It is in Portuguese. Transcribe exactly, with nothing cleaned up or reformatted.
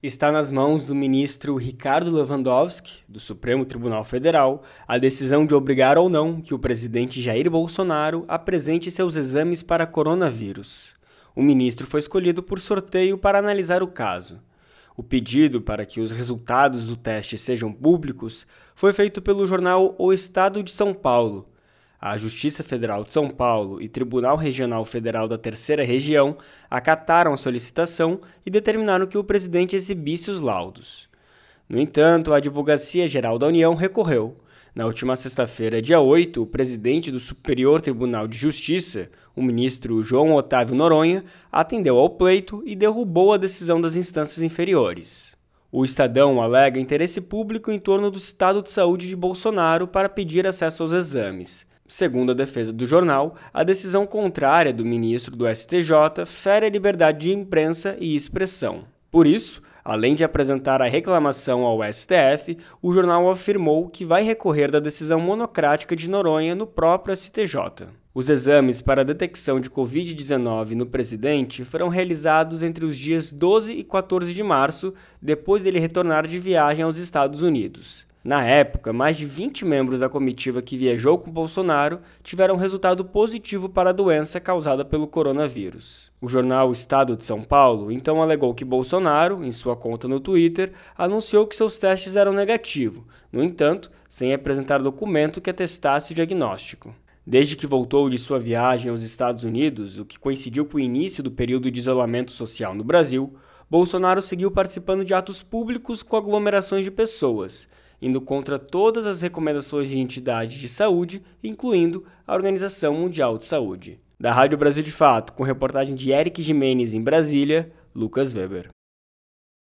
Está nas mãos do ministro Ricardo Lewandowski, do Supremo Tribunal Federal, a decisão de obrigar ou não que o presidente Jair Bolsonaro apresente seus exames para coronavírus. O ministro foi escolhido por sorteio para analisar o caso. O pedido para que os resultados do teste sejam públicos foi feito pelo jornal O Estado de São Paulo. A Justiça Federal de São Paulo e Tribunal Regional Federal da Terceira Região acataram a solicitação e determinaram que o presidente exibisse os laudos. No entanto, a Advocacia Geral da União recorreu. Na última sexta-feira, dia oito, o presidente do Superior Tribunal de Justiça, o ministro João Otávio Noronha, atendeu ao pleito e derrubou a decisão das instâncias inferiores. O Estadão alega interesse público em torno do estado de saúde de Bolsonaro para pedir acesso aos exames. Segundo a defesa do jornal, a decisão contrária do ministro do S T J fere a liberdade de imprensa e expressão. Por isso, além de apresentar a reclamação ao S T F, o jornal afirmou que vai recorrer da decisão monocrática de Noronha no próprio S T J. Os exames para a detecção de covid dezenove no presidente foram realizados entre os dias doze e quatorze de março, depois dele retornar de viagem aos Estados Unidos. Na época, mais de vinte membros da comitiva que viajou com Bolsonaro tiveram resultado positivo para a doença causada pelo coronavírus. O jornal Estado de São Paulo então alegou que Bolsonaro, em sua conta no Twitter, anunciou que seus testes eram negativos, no entanto, sem apresentar documento que atestasse o diagnóstico. Desde que voltou de sua viagem aos Estados Unidos, o que coincidiu com o início do período de isolamento social no Brasil, Bolsonaro seguiu participando de atos públicos com aglomerações de pessoas, indo contra todas as recomendações de entidades de saúde, incluindo a Organização Mundial de Saúde. Da Rádio Brasil de Fato, com reportagem de Eric Jimenez em Brasília, Lucas Weber.